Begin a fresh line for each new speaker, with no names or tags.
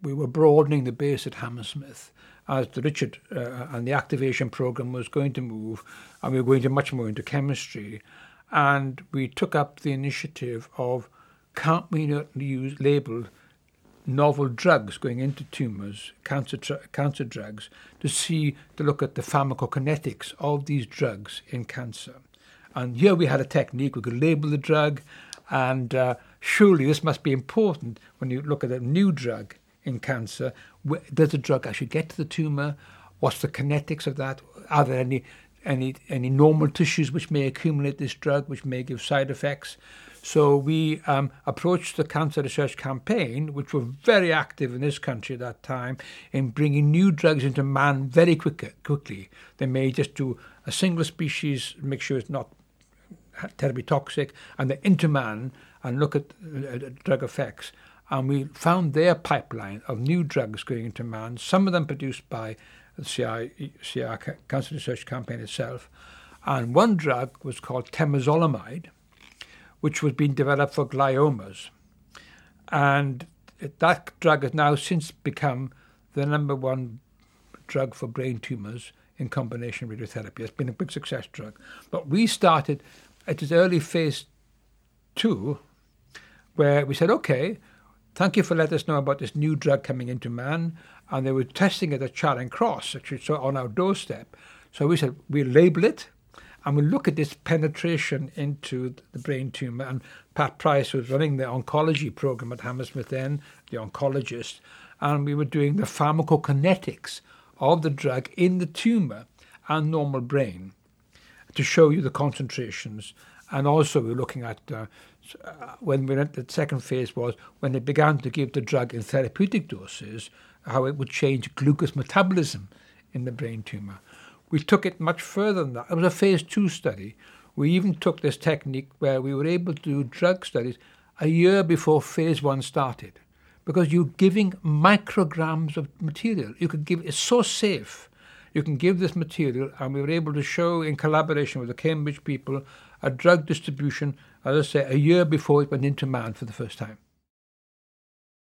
we were broadening the base at Hammersmith as the Richard and the activation program was going to move, and we were going to much more into chemistry. And we took up the initiative of, can't we not label novel drugs going into tumours, cancer drugs, to look at the pharmacokinetics of these drugs in cancer. And here we had a technique, we could label the drug, and surely this must be important when you look at a new drug in cancer. Does the drug actually get to the tumour? What's the kinetics of that? Are there any normal tissues which may accumulate this drug, which may give side effects? So we approached the Cancer Research Campaign, which were very active in this country at that time, in bringing new drugs into man very quickly. They may just do a single species, make sure it's not terribly toxic, and they're into man and look at drug effects. And we found their pipeline of new drugs going into man, some of them produced by the CR Cancer Research Campaign itself. And one drug was called temozolomide, which was being developed for gliomas. And that drug has now since become the number one drug for brain tumours in combination with radiotherapy. It's been a big success drug. But we started at its early phase 2, where we said, OK, thank you for letting us know about this new drug coming into man. And they were testing it at Charing Cross, actually, so on our doorstep. So we said, we'll label it, and we'll look at this penetration into the brain tumour. And Pat Price was running the oncology program at Hammersmith then, the oncologist, and we were doing the pharmacokinetics of the drug in the tumour and normal brain to show you the concentrations. And also we were looking at, when we went, the second phase was when they began to give the drug in therapeutic doses, how it would change glucose metabolism in the brain tumour. We took it much further than that. It was a phase 2 study. We even took this technique where we were able to do drug studies a year before phase 1 started, because you're giving micrograms of material. It's so safe. You can give this material, and we were able to show, in collaboration with the Cambridge people, a drug distribution, as I say, a year before it went into man for the first time.